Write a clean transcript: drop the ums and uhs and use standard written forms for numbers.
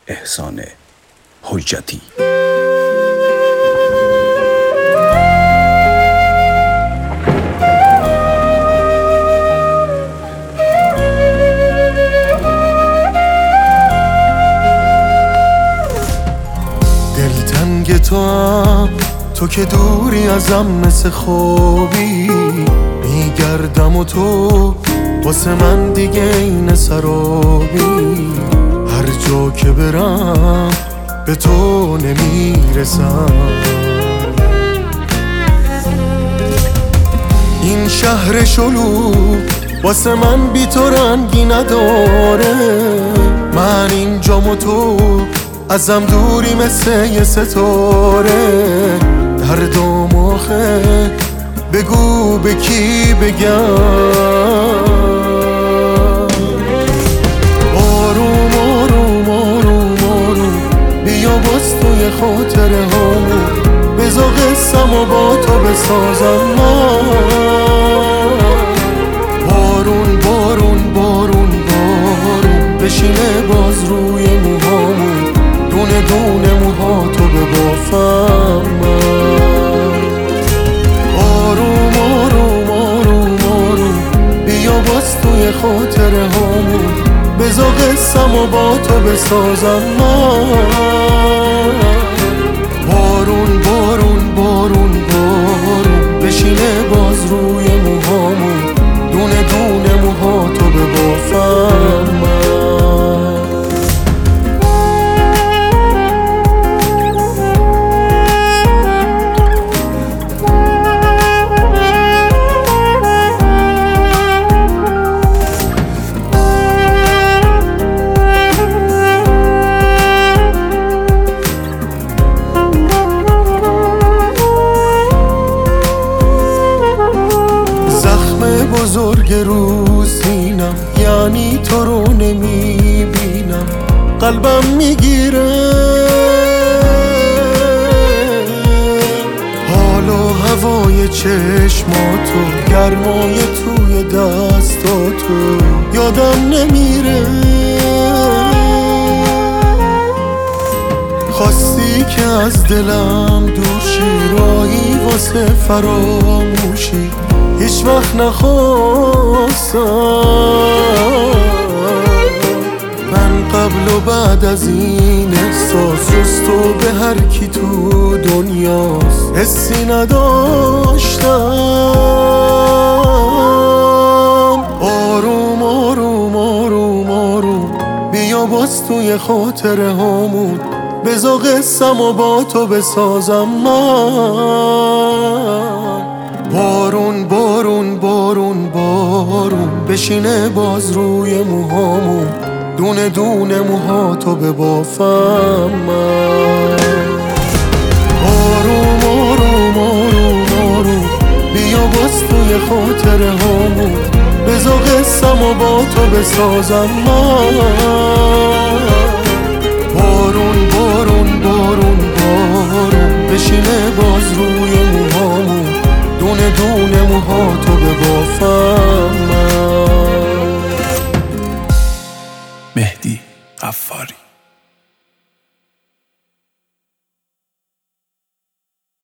احسان حجتی. دلتنگ تو که دوری ازم مثل خوابی، میگردم و تو واسه من دیگه این سرابی. هر جا که برم به تو نمیرسم. این شهر شلوغ واسه من بی تو رنگی نداره. من اینجام و تو ازم دوری مثل یه ستاره. دردم آخه بگو به کی بگم. آروم آروم آروم آروم بیا باز توی خاطره هامون، بذار قصم و با تو بسازم من. بارون بارون بارون بارون بشینه باز روی موهامون، دونه دونه موها تو ببافم من. آروم آروم آروم آروم بیا باز توی خاطره هامون، بذار قصم و با تو بسازم من. بارون بارون بارون بارون بشینه باز روی موهامون، دونه دونه موها تو ببافم من. بزرگ رو سینم یعنی تو رو نمیبینم، قلبم میگیره. حال و هوای چشماتو، گرمای توی دستاتو یادم نمیره. خواستی که از دلم دور شی، راهی واسه فراموشی هیچ وقت نخواستم. من قبل و بعد از این احساس جز تو به هر کی تو دنیاست حسی نداشتم. آروم آروم آروم آروم بیا باز توی خاطره هامون، بذار قصم و با تو بسازم من. بارون بارون بارون بارون بشینه باز روی موهامون، دونه دونه موها تو ببافم من. آروم آروم آروم آروم بیا باز توی خاطره هامون، بذار قصم و با تو بسازم من. بارون بارون بارون بارون بشینه باز روی موهامون، دونه دونه موها تو ببافم.